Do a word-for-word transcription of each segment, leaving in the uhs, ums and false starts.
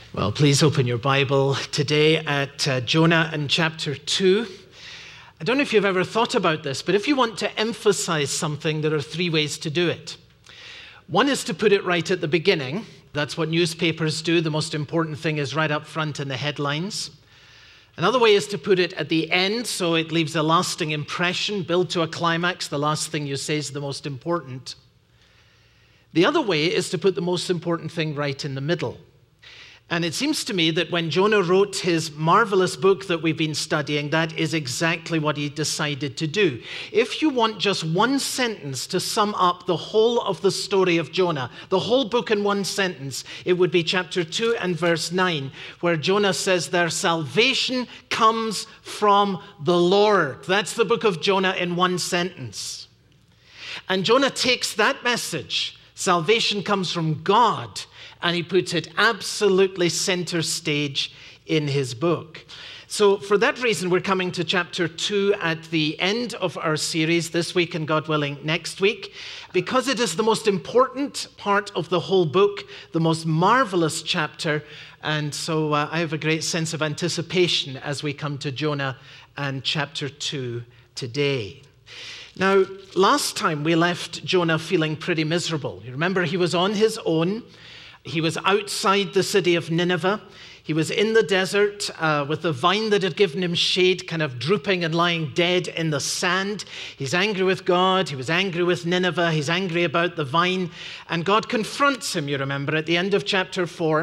Well, please open your Bible today at uh, Jonah and chapter two. I don't know if you've ever thought about this, but if you want to emphasize something, there are three ways to do it. One is to put it right at the beginning. That's what newspapers do. The most important thing is right up front in the headlines. Another way is to put it at the end, so it leaves a lasting impression, build to a climax. The last thing you say is the most important. The other way is to put the most important thing right in the middle. And it seems to me that when Jonah wrote his marvelous book that we've been studying, that is exactly what he decided to do. If you want just one sentence to sum up the whole of the story of Jonah, the whole book in one sentence, it would be chapter two and verse nine, where Jonah says their salvation comes from the Lord. That's the book of Jonah in one sentence. And Jonah takes that message, salvation comes from God, and he puts it absolutely center stage in his book. So for that reason, we're coming to chapter two at the end of our series this week and God willing next week, because it is the most important part of the whole book, the most marvelous chapter. And so uh, I have a great sense of anticipation as we come to Jonah and chapter two today. Now, last time we left Jonah feeling pretty miserable. You remember he was on his own. He was outside the city of Nineveh. He was in the desert uh, with the vine that had given him shade kind of drooping and lying dead in the sand. He's angry with God. He was angry with Nineveh. He's angry about the vine. And God confronts him, you remember, at the end of chapter four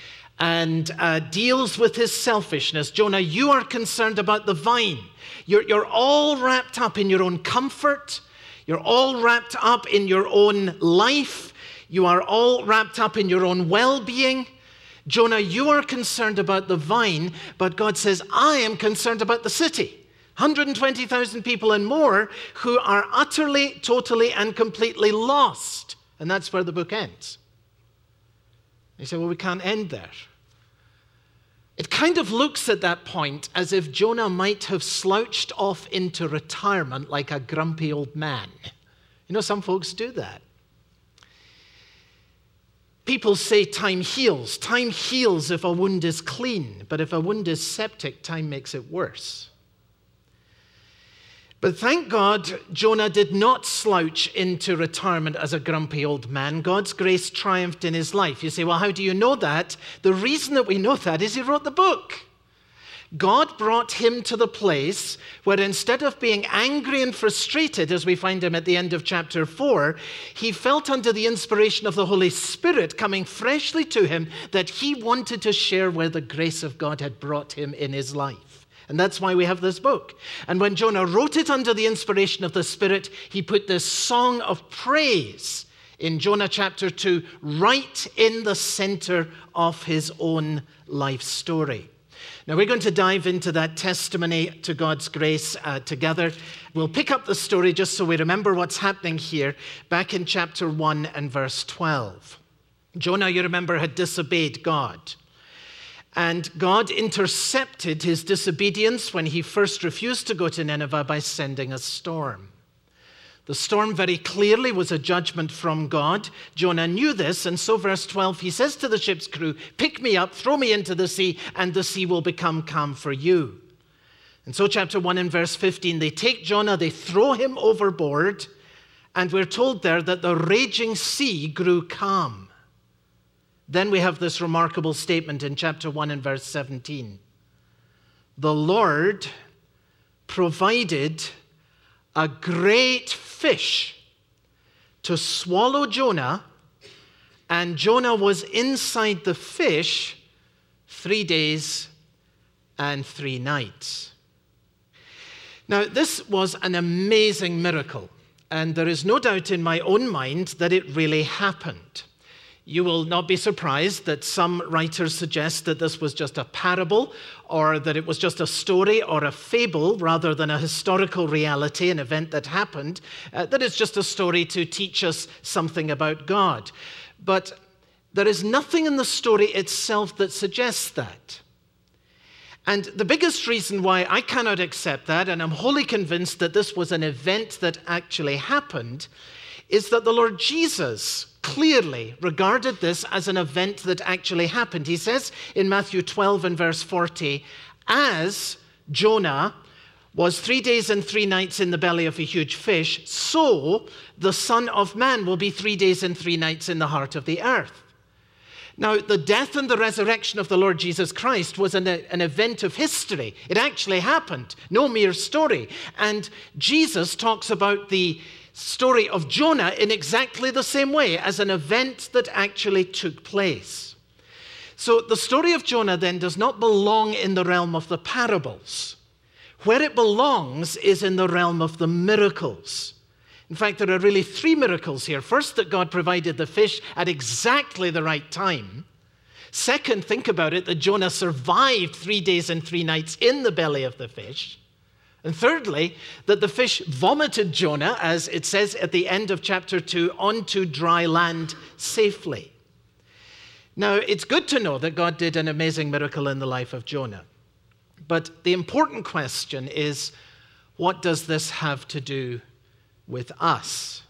and uh, deals with his selfishness. Jonah, you are concerned about the vine. You're, you're all wrapped up in your own comfort. You're all wrapped up in your own life. You are all wrapped up in your own well-being. Jonah, you are concerned about the vine, but God says, I am concerned about the city. one hundred twenty thousand people and more who are utterly, totally, and completely lost. And that's where the book ends. You say, well, we can't end there. It kind of looks at that point as if Jonah might have slouched off into retirement like a grumpy old man. You know, some folks do that. People say time heals. Time heals if a wound is clean, but if a wound is septic, time makes it worse. But thank God, Jonah did not slouch into retirement as a grumpy old man. God's grace triumphed in his life. You say, well, how do you know that? The reason that we know that is he wrote the book. God brought him to the place where instead of being angry and frustrated, as we find him at the end of chapter four, he felt under the inspiration of the Holy Spirit coming freshly to him that he wanted to share where the grace of God had brought him in his life. And that's why we have this book. And when Jonah wrote it under the inspiration of the Spirit, he put this song of praise in Jonah chapter two right in the center of his own life story. Now, we're going to dive into that testimony to God's grace uh, together. We'll pick up the story just so we remember what's happening here back in chapter one and verse twelve. Jonah, you remember, had disobeyed God. And God intercepted his disobedience when he first refused to go to Nineveh by sending a storm. The storm very clearly was a judgment from God. Jonah knew this, and so verse twelve, he says to the ship's crew, pick me up, throw me into the sea, and the sea will become calm for you. And so chapter one and verse fifteen, they take Jonah, they throw him overboard, and we're told there that the raging sea grew calm. Then we have this remarkable statement in chapter one and verse seventeen. The Lord provided a great fish to swallow Jonah, and Jonah was inside the fish three days and three nights. Now, this was an amazing miracle, and there is no doubt in my own mind that it really happened. You will not be surprised that some writers suggest that this was just a parable or that it was just a story or a fable rather than a historical reality, an event that happened, uh, that it's just a story to teach us something about God. But there is nothing in the story itself that suggests that. And the biggest reason why I cannot accept that, and I'm wholly convinced that this was an event that actually happened, is that the Lord Jesus clearly regarded this as an event that actually happened. He says in Matthew twelve and verse forty, as Jonah was three days and three nights in the belly of a huge fish, so the Son of Man will be three days and three nights in the heart of the earth. Now, the death and the resurrection of the Lord Jesus Christ was an, an event of history. It actually happened, no mere story. And Jesus talks about the story of Jonah in exactly the same way, as an event that actually took place. So the story of Jonah then does not belong in the realm of the parables. Where it belongs is in the realm of the miracles. In fact, there are really three miracles here. First, that God provided the fish at exactly the right time. Second, think about it, that Jonah survived three days and three nights in the belly of the fish. And thirdly, that the fish vomited Jonah, as it says at the end of chapter two, onto dry land safely. Now, it's good to know that God did an amazing miracle in the life of Jonah. But the important question is, what does this have to do with us?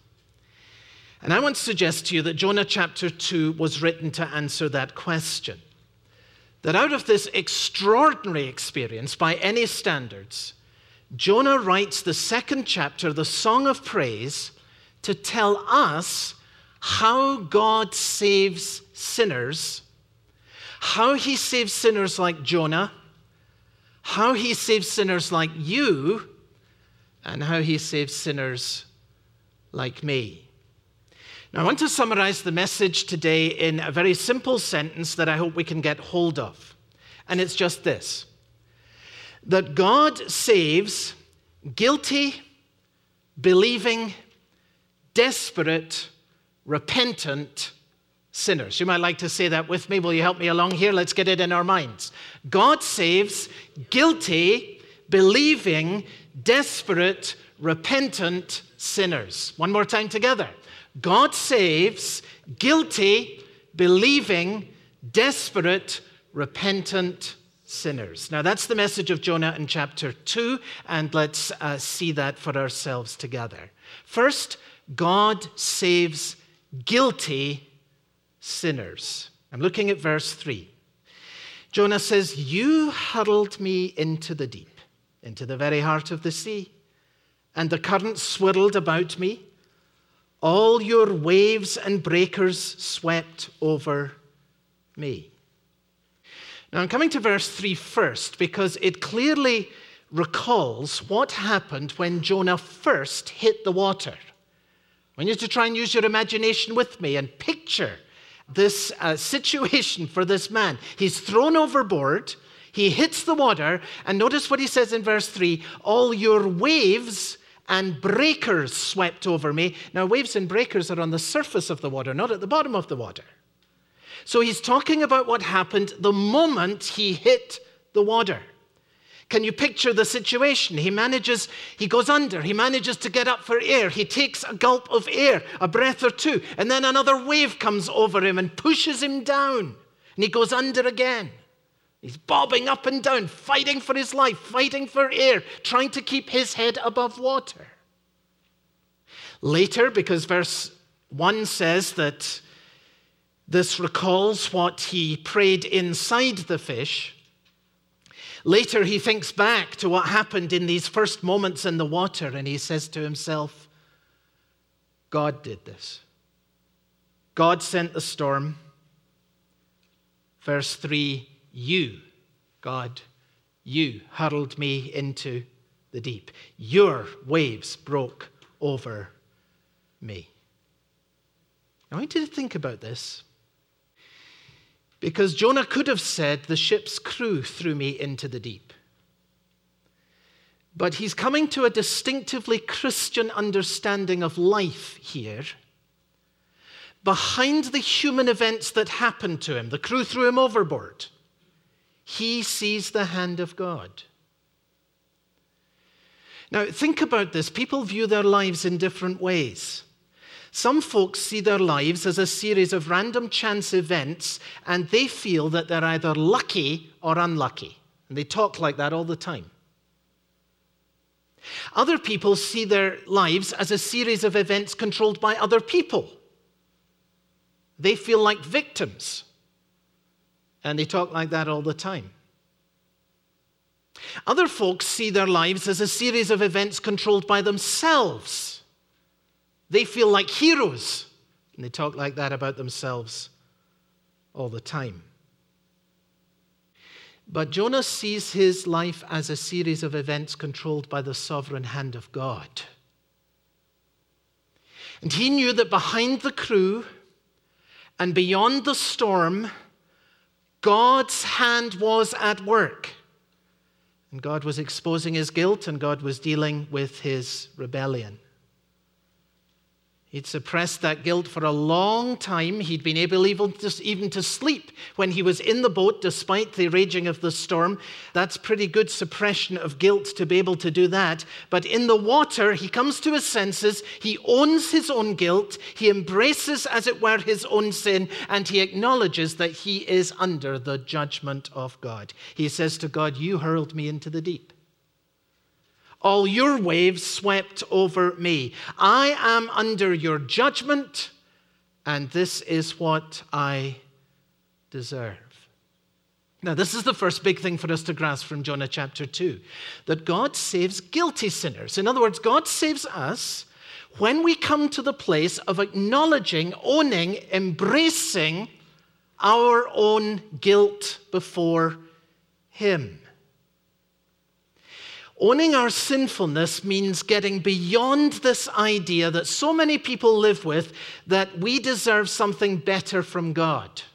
And I want to suggest to you that Jonah chapter two was written to answer that question. That out of this extraordinary experience, by any standards, Jonah writes the second chapter, the Song of Praise, to tell us how God saves sinners, how he saves sinners like Jonah, how he saves sinners like you, and how he saves sinners like me. Now, I want to summarize the message today in a very simple sentence that I hope we can get hold of. And it's just this: that God saves guilty, believing, desperate, repentant sinners. You might like to say that with me. Will you help me along here? Let's get it in our minds. God saves guilty, believing, desperate, repentant sinners. One more time together. God saves guilty, believing, desperate, repentant sinners. Now, that's the message of Jonah in chapter two, and let's uh, see that for ourselves together. First, God saves guilty sinners. I'm looking at verse three. Jonah says, "You hurled me into the deep, into the very heart of the sea, and the current swirled about me. All your waves and breakers swept over me." Now, I'm coming to verse three first because it clearly recalls what happened when Jonah first hit the water. I want you to try and use your imagination with me and picture this uh, situation for this man. He's thrown overboard, he hits the water, and notice what he says in verse three, "All your waves and breakers swept over me." Now, waves and breakers are on the surface of the water, not at the bottom of the water. So he's talking about what happened the moment he hit the water. Can you picture the situation? He manages, he goes under, he manages to get up for air. He takes a gulp of air, a breath or two, and then another wave comes over him and pushes him down. And he goes under again. He's bobbing up and down, fighting for his life, fighting for air, trying to keep his head above water. Later, because verse one says that this recalls what he prayed inside the fish, later he thinks back to what happened in these first moments in the water, and he says to himself, God did this. God sent the storm. Verse three, you, God, you hurled me into the deep. Your waves broke over me. I want you to think about this, because Jonah could have said, the ship's crew threw me into the deep. But he's coming to a distinctively Christian understanding of life here. Behind the human events that happened to him, the crew threw him overboard, he sees the hand of God. Now, think about this. People view their lives in different ways. Some folks see their lives as a series of random chance events, and they feel that they're either lucky or unlucky. And they talk like that all the time. Other people see their lives as a series of events controlled by other people. They feel like victims, and they talk like that all the time. Other folks see their lives as a series of events controlled by themselves. They feel like heroes, and they talk like that about themselves all the time. But Jonah sees his life as a series of events controlled by the sovereign hand of God. And he knew that behind the crew and beyond the storm, God's hand was at work. And God was exposing his guilt, and God was dealing with his rebellion. He'd suppressed that guilt for a long time. He'd been able even to, even to sleep when he was in the boat despite the raging of the storm. That's pretty good suppression of guilt to be able to do that. But in the water, he comes to his senses. He owns his own guilt. He embraces, as it were, his own sin, and he acknowledges that he is under the judgment of God. He says to God, "You hurled me into the deep. All your waves swept over me. I am under your judgment, and this is what I deserve." Now, this is the first big thing for us to grasp from Jonah chapter two, that God saves guilty sinners. In other words, God saves us when we come to the place of acknowledging, owning, embracing our own guilt before him. Owning our sinfulness means getting beyond this idea that so many people live with, that we deserve something better from God.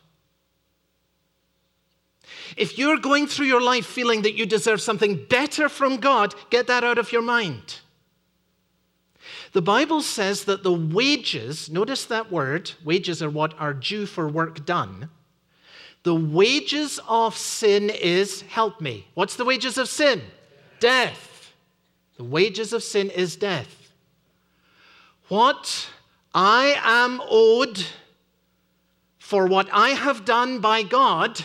If you're going through your life feeling that you deserve something better from God, get that out of your mind. The Bible says that the wages, notice that word, wages are what are due for work done. The wages of sin is, help me, what's the wages of sin? Death. The wages of sin is death. What I am owed for what I have done by God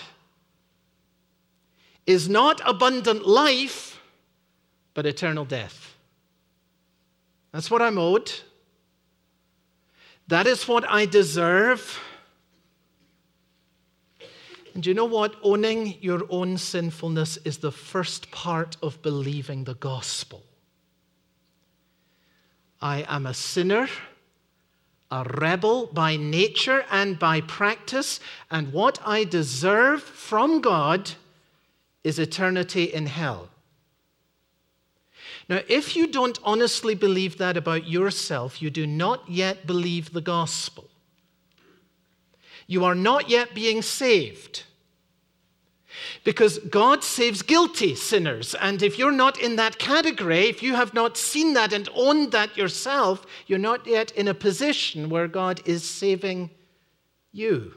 is not abundant life, but eternal death. That's what I'm owed. That is what I deserve. And you know what? Owning your own sinfulness is the first part of believing the gospel. I am a sinner, a rebel by nature and by practice, and what I deserve from God is eternity in hell. Now, if you don't honestly believe that about yourself, you do not yet believe the gospel. You are not yet being saved. Because God saves guilty sinners. And if you're not in that category, if you have not seen that and owned that yourself, you're not yet in a position where God is saving you.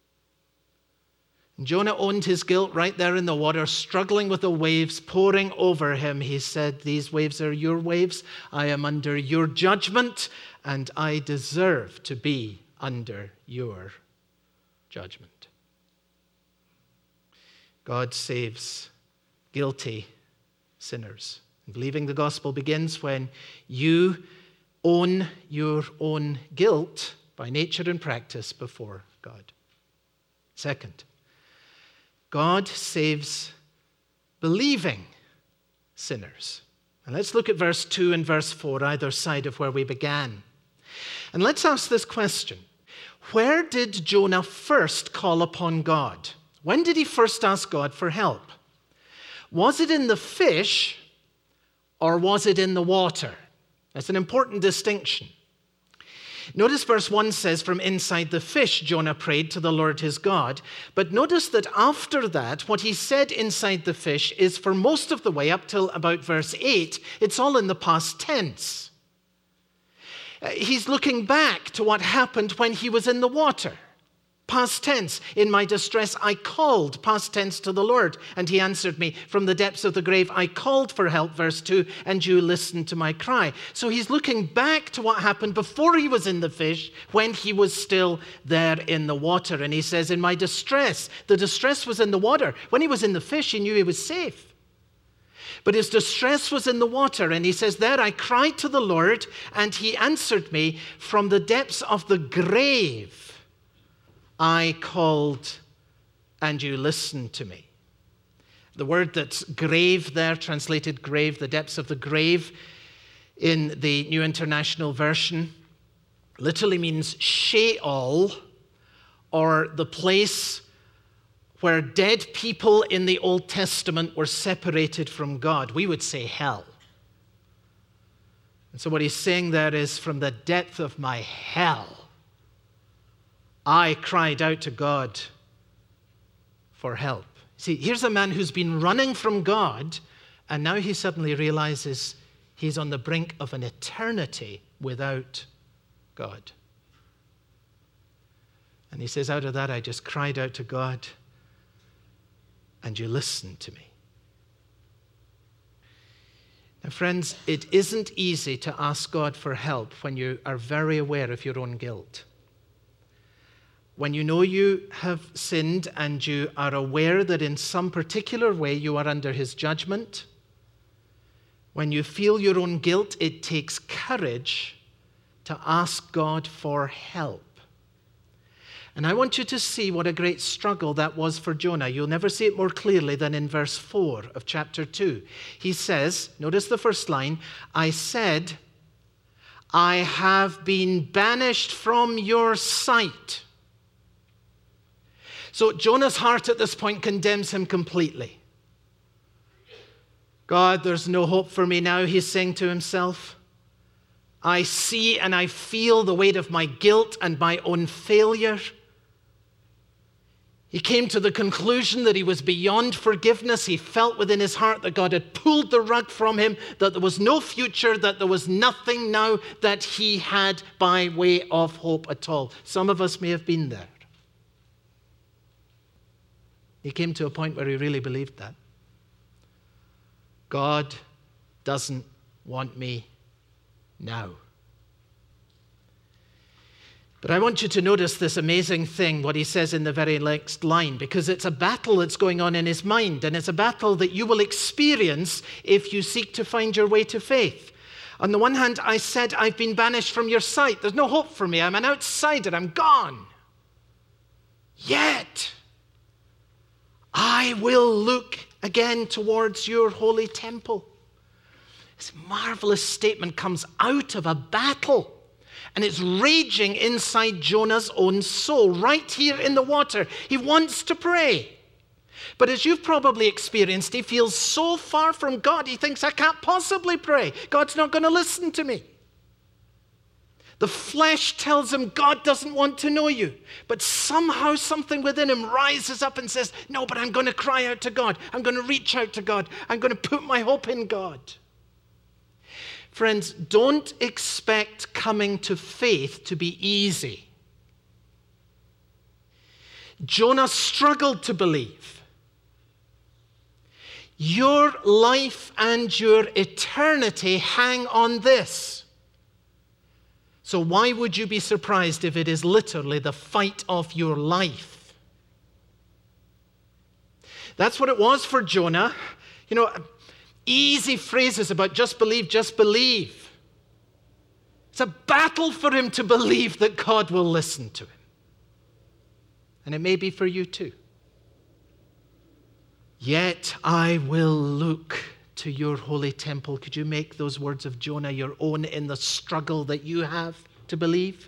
Jonah owned his guilt right there in the water, struggling with the waves pouring over him. He said, "These waves are your waves. I am under your judgment, and I deserve to be under your judgment." God saves guilty sinners. And believing the gospel begins when you own your own guilt by nature and practice before God. Second, God saves believing sinners. And let's look at verse two and verse four, either side of where we began. And let's ask this question. Where did Jonah first call upon God? When did he first ask God for help? Was it in the fish or was it in the water? That's an important distinction. Notice verse one says, "From inside the fish, Jonah prayed to the Lord his God." But notice that after that, what he said inside the fish is for most of the way up till about verse eight, it's all in the past tense. He's looking back to what happened when he was in the water. Past tense, "In my distress I called," past tense, "to the Lord, and he answered me. From the depths of the grave I called for help," verse two, "and you listened to my cry." So he's looking back to what happened before he was in the fish, when he was still there in the water. And he says, "In my distress," the distress was in the water. When he was in the fish, he knew he was safe. But his distress was in the water, and he says, there I cried to the Lord, and he answered me. From the depths of the grave I called, and you listened to me. The word that's grave there, translated grave, the depths of the grave in the New International Version, literally means Sheol, or the place where dead people in the Old Testament were separated from God. We would say hell. And so what he's saying there is, from the depth of my hell, I cried out to God for help. See, here's a man who's been running from God, and now he suddenly realizes he's on the brink of an eternity without God. And he says, out of that, I just cried out to God, and you listened to me. Now, friends, it isn't easy to ask God for help when you are very aware of your own guilt. When you know you have sinned and you are aware that in some particular way you are under his judgment, when you feel your own guilt, it takes courage to ask God for help. And I want you to see what a great struggle that was for Jonah. You'll never see it more clearly than in verse four of chapter two. He says, notice the first line, I said, I have been banished from your sight. So Jonah's heart at this point condemns him completely. God, there's no hope for me now, he's saying to himself. I see and I feel the weight of my guilt and my own failure. He came to the conclusion that he was beyond forgiveness. He felt within his heart that God had pulled the rug from him, that there was no future, that there was nothing now that he had by way of hope at all. Some of us may have been there. He came to a point where he really believed that. God doesn't want me now. But I want you to notice this amazing thing, what he says in the very next line, because it's a battle that's going on in his mind, and it's a battle that you will experience if you seek to find your way to faith. On the one hand, I said, I've been banished from your sight. There's no hope for me. I'm an outsider. I'm gone. Yet, I will look again towards your holy temple. This marvelous statement comes out of a battle. And it's raging inside Jonah's own soul, right here in the water. He wants to pray. But as you've probably experienced, he feels so far from God, he thinks, I can't possibly pray. God's not going to listen to me. The flesh tells him God doesn't want to know you. But somehow something within him rises up and says, no, but I'm going to cry out to God. I'm going to reach out to God. I'm going to put my hope in God. Friends, don't expect coming to faith to be easy. Jonah struggled to believe. Your life and your eternity hang on this. So why would you be surprised if it is literally the fight of your life? That's what it was for Jonah. You know, easy phrases about just believe, just believe. It's a battle for him to believe that God will listen to him. And it may be for you too. Yet I will look to your holy temple. Could you make those words of Jonah your own in the struggle that you have to believe?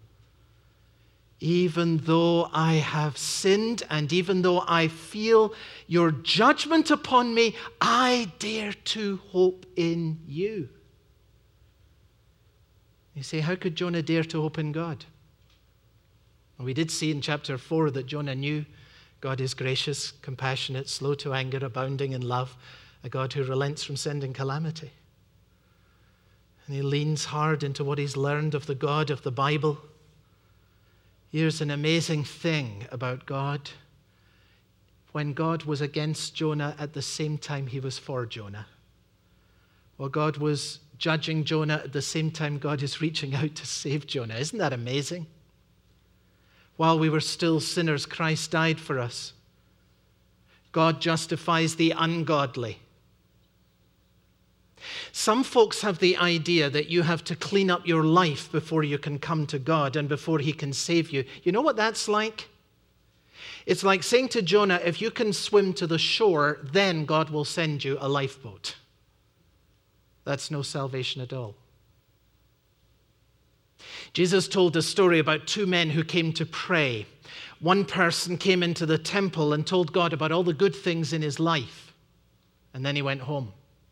Even though I have sinned and even though I feel your judgment upon me, I dare to hope in you. You say, how could Jonah dare to hope in God? Well, we did see in chapter four that Jonah knew God is gracious, compassionate, slow to anger, abounding in love, a God who relents from sending calamity. And he leans hard into what he's learned of the God of the Bible. Here's an amazing thing about God. When God was against Jonah, at the same time he was for Jonah. While God was judging Jonah, at the same time God is reaching out to save Jonah. Isn't that amazing? While we were still sinners, Christ died for us. God justifies the ungodly. Some folks have the idea that you have to clean up your life before you can come to God and before he can save you. You know what that's like? It's like saying to Jonah, if you can swim to the shore, then God will send you a lifeboat. That's no salvation at all. Jesus told a story about two men who came to pray. One person came into the temple and told God about all the good things in his life, and then he went home.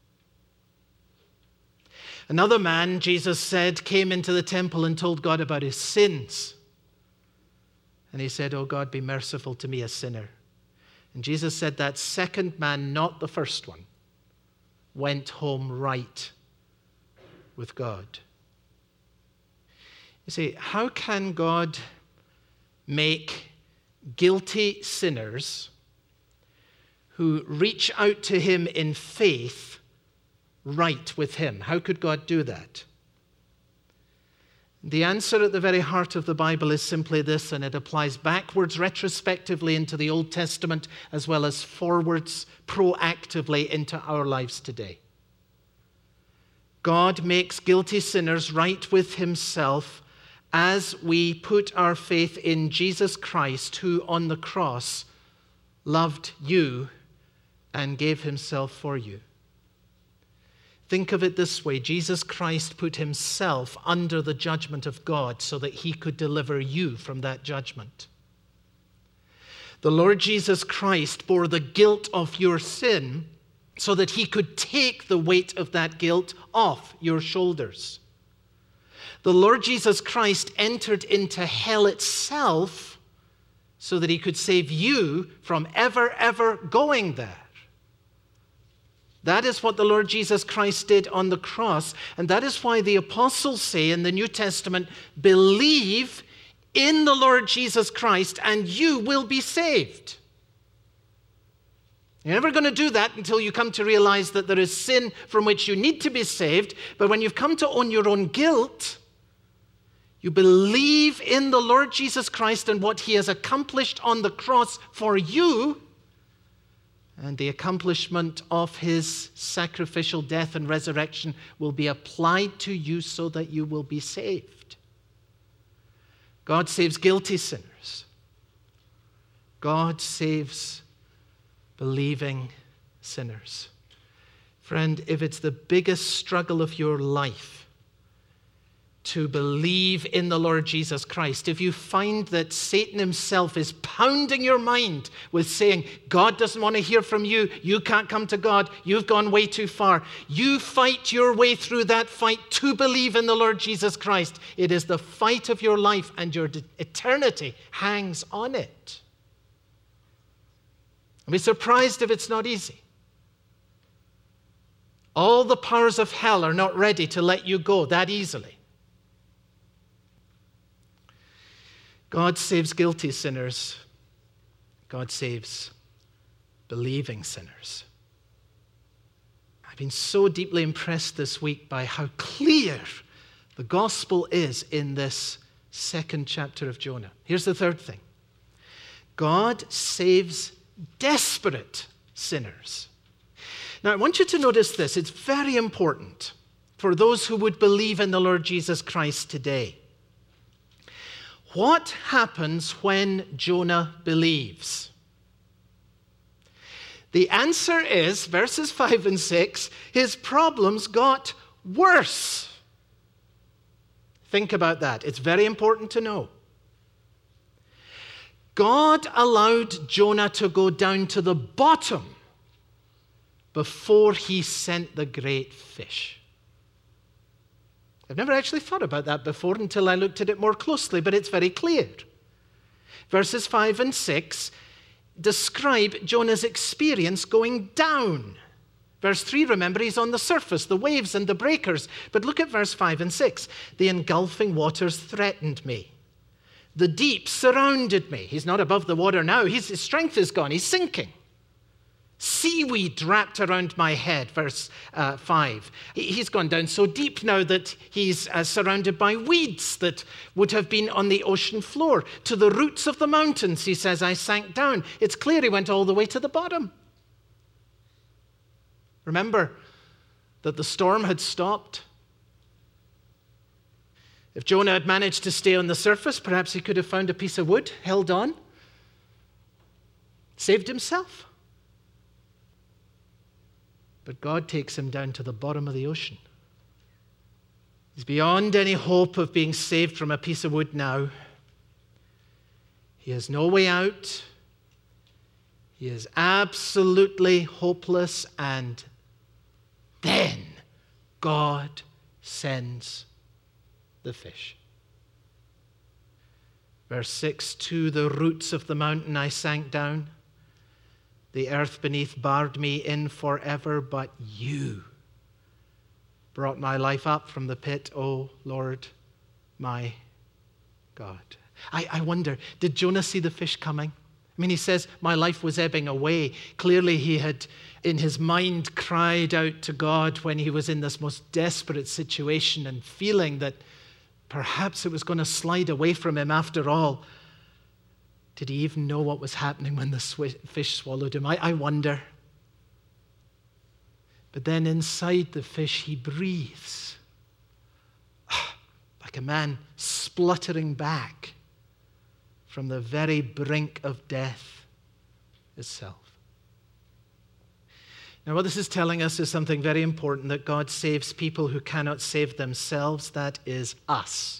Another man, Jesus said, came into the temple and told God about his sins. And he said, "Oh God, be merciful to me, a sinner." And Jesus said that second man, not the first one, went home right with God. You see, how can God make guilty sinners who reach out to him in faith right with him? How could God do that? The answer at the very heart of the Bible is simply this, and it applies backwards retrospectively into the Old Testament as well as forwards proactively into our lives today. God makes guilty sinners right with himself as we put our faith in Jesus Christ, who on the cross loved you and gave himself for you. Think of it this way. Jesus Christ put himself under the judgment of God so that he could deliver you from that judgment. The Lord Jesus Christ bore the guilt of your sin so that he could take the weight of that guilt off your shoulders. The Lord Jesus Christ entered into hell itself so that he could save you from ever, ever going there. That is what the Lord Jesus Christ did on the cross. And that is why the apostles say in the New Testament, believe in the Lord Jesus Christ and you will be saved. You're never going to do that until you come to realize that there is sin from which you need to be saved. But when you've come to own your own guilt, you believe in the Lord Jesus Christ and what he has accomplished on the cross for you, and the accomplishment of his sacrificial death and resurrection will be applied to you so that you will be saved. God saves guilty sinners. God saves believing sinners. Friend, if it's the biggest struggle of your life to believe in the Lord Jesus Christ, if you find that Satan himself is pounding your mind with saying, God doesn't want to hear from you, you can't come to God, you've gone way too far, you fight your way through that fight to believe in the Lord Jesus Christ. It is the fight of your life, and your eternity hangs on it. I'll be surprised if it's not easy. All the powers of hell are not ready to let you go that easily. God saves guilty sinners. God saves believing sinners. I've been so deeply impressed this week by how clear the gospel is in this second chapter of Jonah. Here's the third thing. God saves desperate sinners. Now, I want you to notice this. It's very important for those who would believe in the Lord Jesus Christ today. What happens when Jonah believes? The answer is, verses five and six, his problems got worse. Think about that. It's very important to know. God allowed Jonah to go down to the bottom before he sent the great fish. I've never actually thought about that before until I looked at it more closely, but it's very clear. Verses five and six describe Jonah's experience going down. Verse three, remember, he's on the surface, the waves and the breakers. But look at verse five and six. The engulfing waters threatened me. The deep surrounded me. He's not above the water now. His, his strength is gone. He's sinking. Seaweed wrapped around my head, verse uh, five. He's gone down so deep now that he's uh, surrounded by weeds that would have been on the ocean floor. To the roots of the mountains, he says, I sank down. It's clear he went all the way to the bottom. Remember, that the storm had stopped. If Jonah had managed to stay on the surface, perhaps he could have found a piece of wood, held on, saved himself. But God takes him down to the bottom of the ocean. He's beyond any hope of being saved from a piece of wood now. He has no way out. He is absolutely hopeless, and then God sends the fish. Verse six, to the roots of the mountain I sank down. The earth beneath barred me in forever, but you brought my life up from the pit, O Lord, my God. I, I wonder, did Jonah see the fish coming? I mean, he says, my life was ebbing away. Clearly he had, in his mind, cried out to God when he was in this most desperate situation and feeling that perhaps it was going to slide away from him after all. Did he even know what was happening when the fish swallowed him? I, I wonder. But then inside the fish, he breathes like a man spluttering back from the very brink of death itself. Now, what this is telling us is something very important, that God saves people who cannot save themselves. That is us.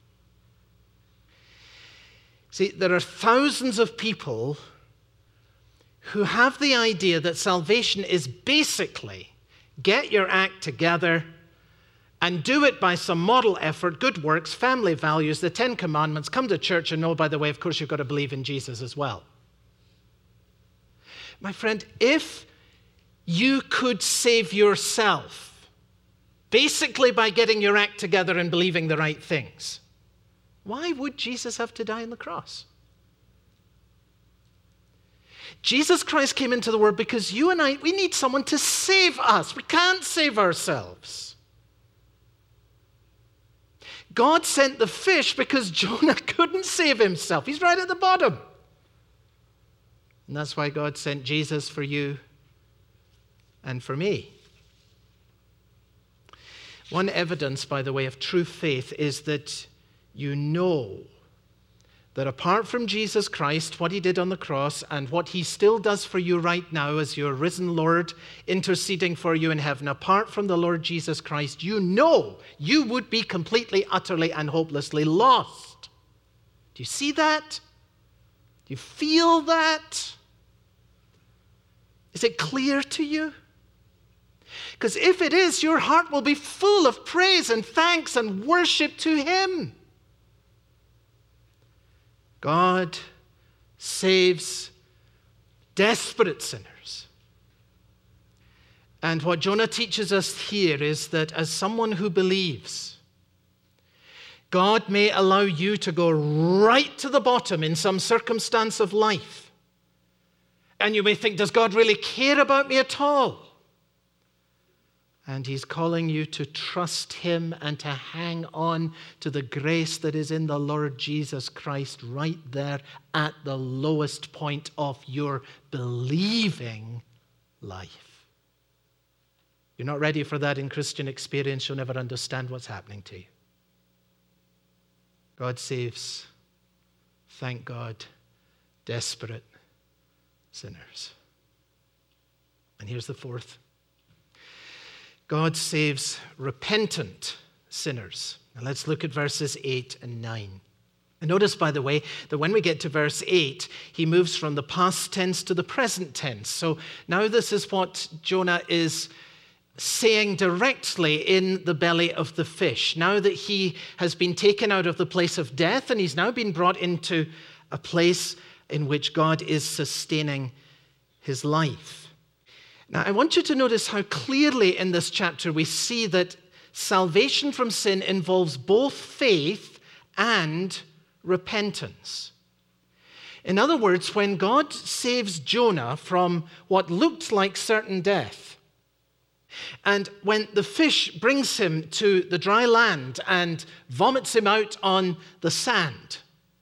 See, there are thousands of people who have the idea that salvation is basically get your act together and do it by some model effort, good works, family values, the Ten Commandments, come to church, and oh, by the way, of course, you've got to believe in Jesus as well. My friend, if you could save yourself basically by getting your act together and believing the right things, why would Jesus have to die on the cross? Jesus Christ came into the world because you and I, we need someone to save us. We can't save ourselves. God sent the fish because Jonah couldn't save himself. He's right at the bottom. And that's why God sent Jesus for you and for me. One evidence, by the way, of true faith is that you know that apart from Jesus Christ, what he did on the cross, and what he still does for you right now as your risen Lord interceding for you in heaven, apart from the Lord Jesus Christ, you know you would be completely, utterly, and hopelessly lost. Do you see that? Do you feel that? Is it clear to you? Because if it is, your heart will be full of praise and thanks and worship to him. God saves desperate sinners. And what Jonah teaches us here is that as someone who believes, God may allow you to go right to the bottom in some circumstance of life. And you may think, does God really care about me at all? And he's calling you to trust him and to hang on to the grace that is in the Lord Jesus Christ right there at the lowest point of your believing life. You're not ready for that in Christian experience, you'll never understand what's happening to you. God saves, thank God, desperate sinners. And here's the fourth. God saves repentant sinners. Now let's look at verses eight and nine. And notice, by the way, that when we get to verse eight, he moves from the past tense to the present tense. So now this is what Jonah is saying directly in the belly of the fish. Now that he has been taken out of the place of death and he's now been brought into a place in which God is sustaining his life. Now, I want you to notice how clearly in this chapter we see that salvation from sin involves both faith and repentance. In other words, when God saves Jonah from what looked like certain death, and when the fish brings him to the dry land and vomits him out on the sand,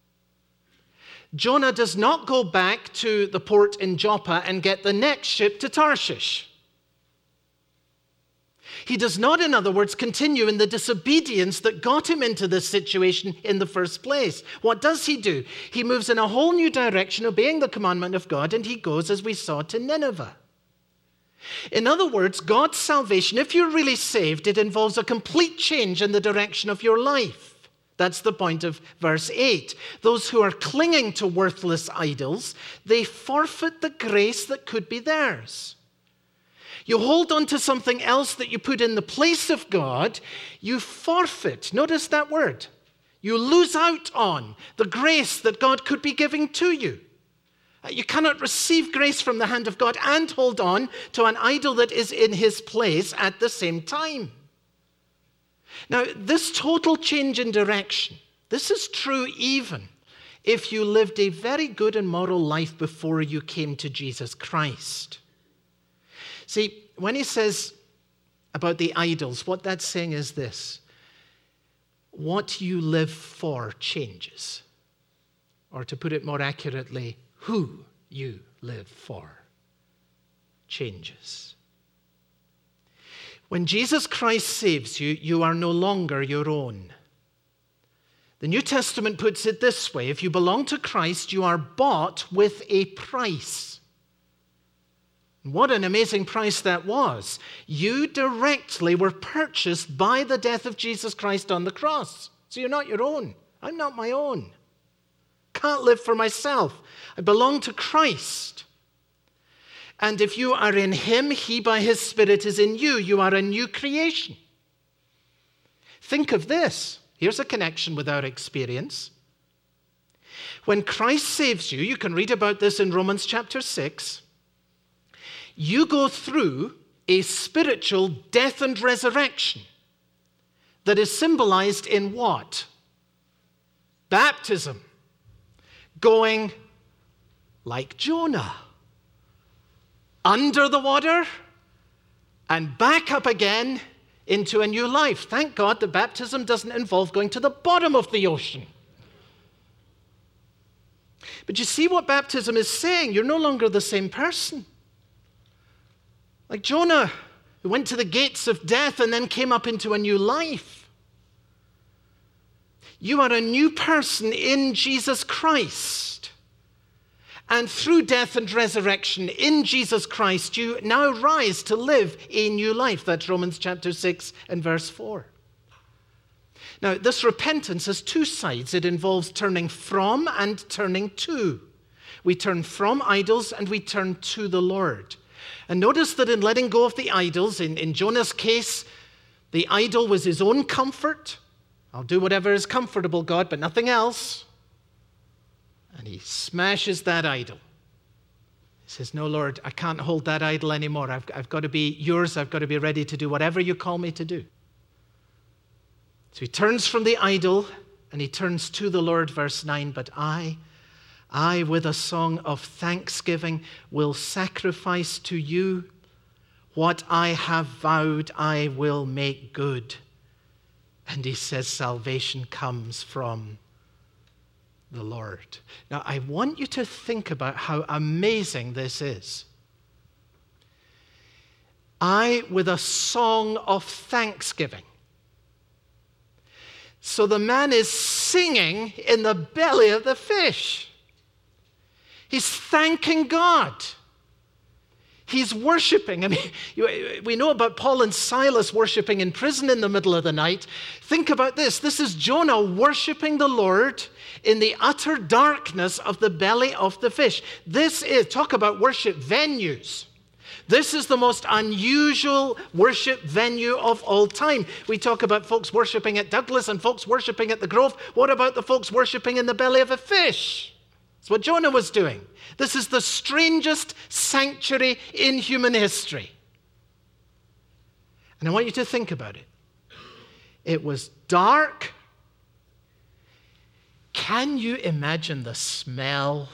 Jonah does not go back to the port in Joppa and get the next ship to Tarshish. He does not, in other words, continue in the disobedience that got him into this situation in the first place. What does he do? He moves in a whole new direction, obeying the commandment of God, and he goes, as we saw, to Nineveh. In other words, God's salvation, if you're really saved, it involves a complete change in the direction of your life. That's the point of verse eight. Those who are clinging to worthless idols, they forfeit the grace that could be theirs. You hold on to something else that you put in the place of God, you forfeit. Notice that word. You lose out on the grace that God could be giving to you. You cannot receive grace from the hand of God and hold on to an idol that is in his place at the same time. Now, this total change in direction, this is true even if you lived a very good and moral life before you came to Jesus Christ. See, when he says about the idols, what that's saying is this: what you live for changes. Or to put it more accurately, who you live for changes. When Jesus Christ saves you, you are no longer your own. The New Testament puts it this way: if you belong to Christ, you are bought with a price. What an amazing price that was. You directly were purchased by the death of Jesus Christ on the cross. So you're not your own. I'm not my own. Can't live for myself. I belong to Christ. And if you are in him, he by his Spirit is in you. You are a new creation. Think of this. Here's a connection with our experience. When Christ saves you, you can read about this in Romans chapter six, you go through a spiritual death and resurrection that is symbolized in what? Baptism. Going like Jonah, under the water and back up again into a new life. Thank God that baptism doesn't involve going to the bottom of the ocean. But you see what baptism is saying? You're no longer the same person. Like Jonah, who went to the gates of death and then came up into a new life. You are a new person in Jesus Christ. And through death and resurrection in Jesus Christ, you now rise to live a new life. That's Romans chapter six and verse four. Now, this repentance has two sides. It involves turning from and turning to. We turn from idols and we turn to the Lord. And notice that in letting go of the idols, in, in Jonah's case, the idol was his own comfort. I'll do whatever is comfortable, God, but nothing else. And he smashes that idol. He says, no, Lord, I can't hold that idol anymore. I've, I've got to be yours. I've got to be ready to do whatever you call me to do. So he turns from the idol and he turns to the Lord, verse nine. But I, I with a song of thanksgiving will sacrifice to you. What I have vowed I will make good. And he says salvation comes from the Lord. Now, I want you to think about how amazing this is. I with a song of thanksgiving. So the man is singing in the belly of the fish. He's thanking God. He's worshiping. I mean, we know about Paul and Silas worshiping in prison in the middle of the night. Think about this. This is Jonah worshiping the Lord in the utter darkness of the belly of the fish. This is, talk about worship venues. This is the most unusual worship venue of all time. We talk about folks worshiping at Douglas and folks worshiping at the Grove. What about the folks worshiping in the belly of a fish? That's what Jonah was doing. This is the strangest sanctuary in human history. And I want you to think about it. It was dark. Can you imagine the smell?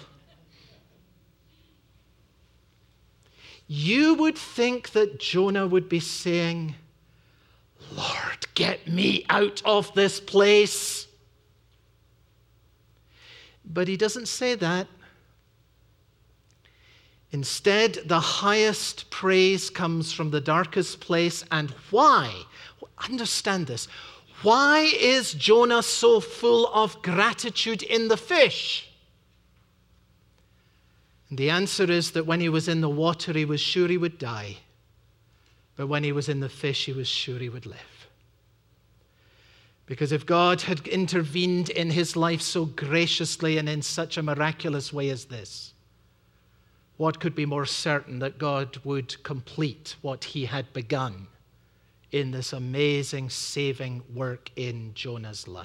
You would think that Jonah would be saying, Lord, get me out of this place. But he doesn't say that. Instead, the highest praise comes from the darkest place. And why? Understand this. Why is Jonah so full of gratitude in the fish? And the answer is that when he was in the water, he was sure he would die. But when he was in the fish, he was sure he would live. Because if God had intervened in his life so graciously and in such a miraculous way as this, what could be more certain that God would complete what he had begun in this amazing saving work in Jonah's life?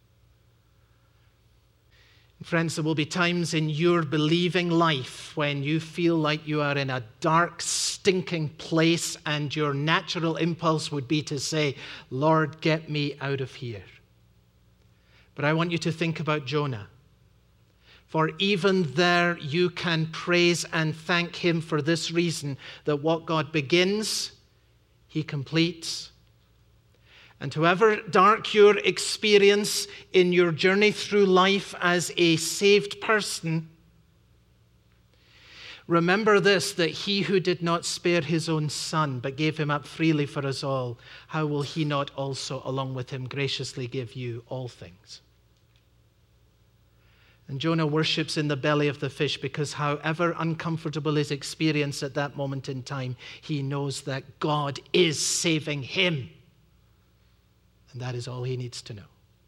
Friends, there will be times in your believing life when you feel like you are in a dark, stinking place and your natural impulse would be to say, Lord, get me out of here. But I want you to think about Jonah. For even there you can praise and thank him for this reason, that what God begins, he completes. And however dark your experience in your journey through life as a saved person, remember this, that he who did not spare his own son, but gave him up freely for us all, how will he not also, along with him, graciously give you all things? And Jonah worships in the belly of the fish because however uncomfortable his experience at that moment in time, he knows that God is saving him. And that is all he needs to know.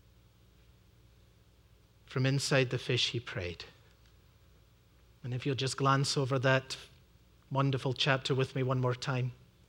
From inside the fish, he prayed. And if you'll just glance over that wonderful chapter with me one more time.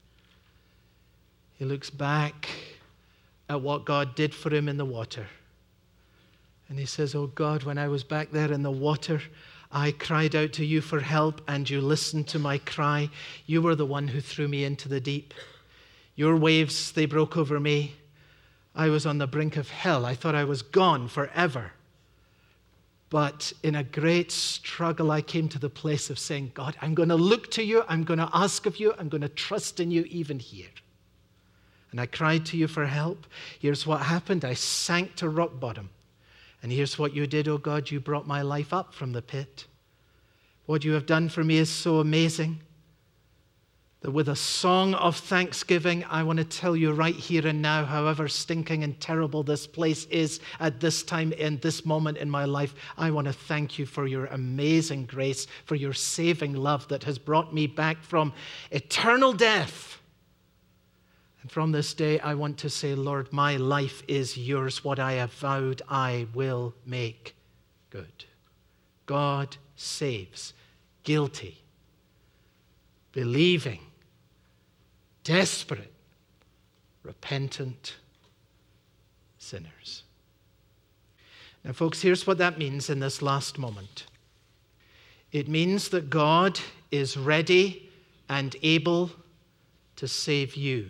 He looks back at what God did for him in the water. And he says, oh God, when I was back there in the water, I cried out to you for help and you listened to my cry. You were the one who threw me into the deep. Your waves, they broke over me. I was on the brink of hell. I thought I was gone forever. But in a great struggle, I came to the place of saying, God, I'm going to look to you. I'm going to ask of you. I'm going to trust in you even here. And I cried to you for help. Here's what happened. I sank to rock bottom. And here's what you did, oh God. You brought my life up from the pit. What you have done for me is so amazing that with a song of thanksgiving, I want to tell you right here and now, however stinking and terrible this place is at this time, in this moment in my life, I want to thank you for your amazing grace, for your saving love that has brought me back from eternal death. And from this day, I want to say, Lord, my life is yours. What I have vowed, I will make good. God saves guilty, believing, desperate, repentant sinners. Now, folks, here's what that means in this last moment. It means that God is ready and able to save you.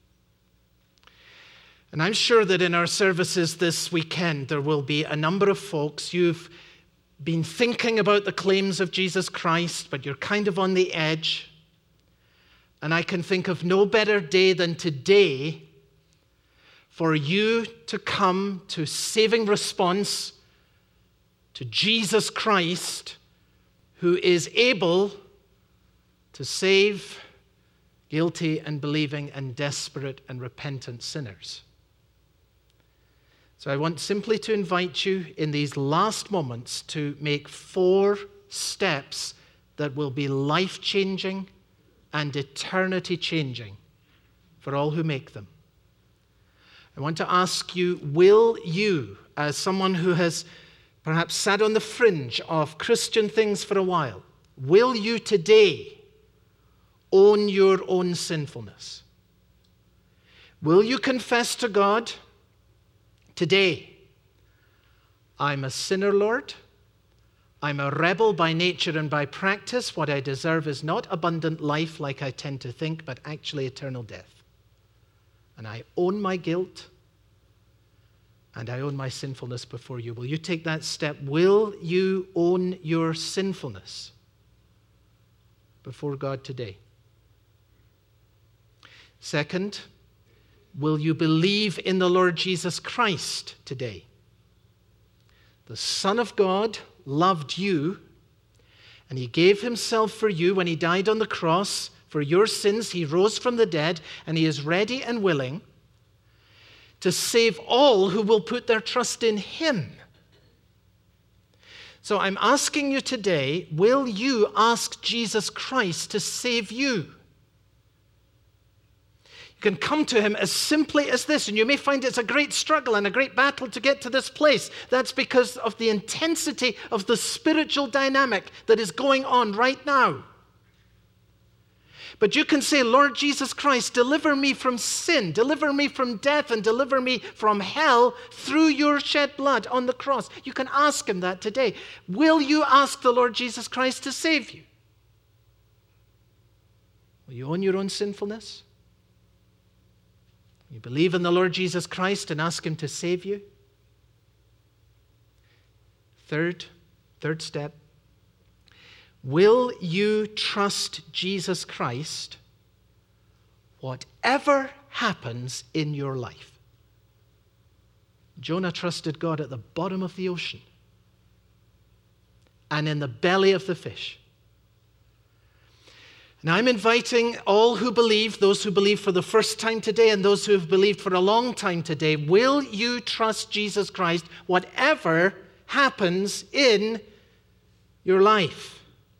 And I'm sure that in our services this weekend, there will be a number of folks, you've been thinking about the claims of Jesus Christ, but you're kind of on the edge. And I can think of no better day than today for you to come to saving response to Jesus Christ, who is able to save guilty and believing and desperate and repentant sinners. So I want simply to invite you in these last moments to make four steps that will be life-changing and eternity-changing for all who make them. I want to ask you, will you, as someone who has perhaps sat on the fringe of Christian things for a while, will you today own your own sinfulness? Will you confess to God, today, I'm a sinner, Lord. I'm a rebel by nature and by practice. What I deserve is not abundant life like I tend to think, but actually eternal death. And I own my guilt and I own my sinfulness before you. Will you take that step? Will you own your sinfulness before God today? Second, will you believe in the Lord Jesus Christ today? The Son of God loved you And he gave himself for you when he died on the cross. For your sins, he rose from the dead, and he is ready and willing to save all who will put their trust in him. So I'm asking you today, will you ask Jesus Christ to save you? You can come to him as simply as this, and you may find it's a great struggle and a great battle to get to this place. That's because of the intensity of the spiritual dynamic that is going on right now. But you can say, Lord Jesus Christ, deliver me from sin, deliver me from death, and deliver me from hell through your shed blood on the cross. You can ask him that today. Will you ask the Lord Jesus Christ to save you? Will you own your own sinfulness? You believe in the Lord Jesus Christ and ask him to save you? Third, third step. Will you trust Jesus Christ whatever happens in your life? Jonah trusted God at the bottom of the ocean and in the belly of the fish. And I'm inviting all who believe, those who believe for the first time today and those who have believed for a long time today, will you trust Jesus Christ whatever happens in your life?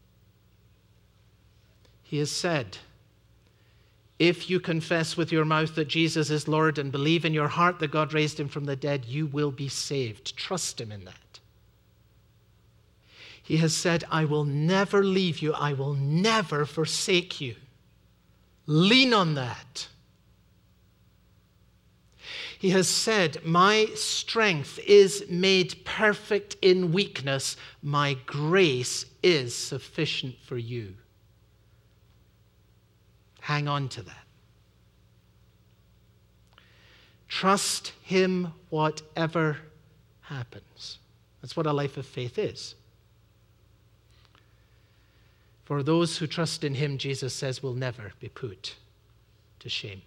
He has said, if you confess with your mouth that Jesus is Lord and believe in your heart that God raised him from the dead, you will be saved. Trust him in that. He has said, I will never leave you. I will never forsake you. Lean on that. He has said, my strength is made perfect in weakness. My grace is sufficient for you. Hang on to that. Trust him whatever happens. That's what a life of faith is. For those who trust in him, Jesus says, will never be put to shame.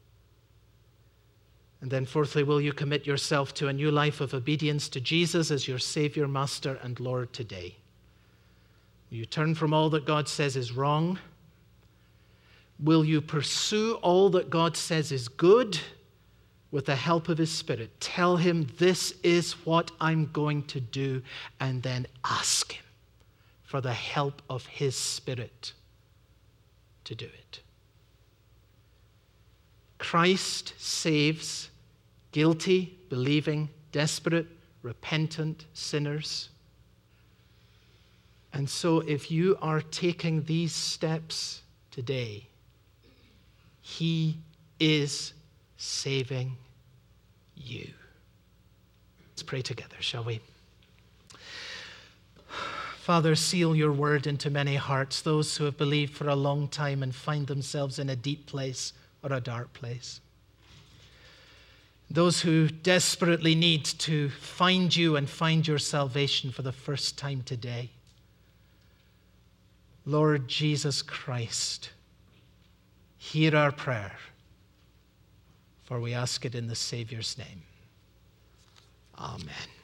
And then fourthly, will you commit yourself to a new life of obedience to Jesus as your Savior, Master, and Lord today? Will you turn from all that God says is wrong? Will you pursue all that God says is good with the help of his Spirit? Tell him, this is what I'm going to do, and then ask him for the help of his Spirit to do it. Christ saves guilty, believing, desperate, repentant sinners. And so if you are taking these steps today, he is saving you. Let's pray together, shall we? Father, seal your word into many hearts, those who have believed for a long time and find themselves in a deep place or a dark place. Those who desperately need to find you and find your salvation for the first time today. Lord Jesus Christ, hear our prayer, for we ask it in the Savior's name. Amen.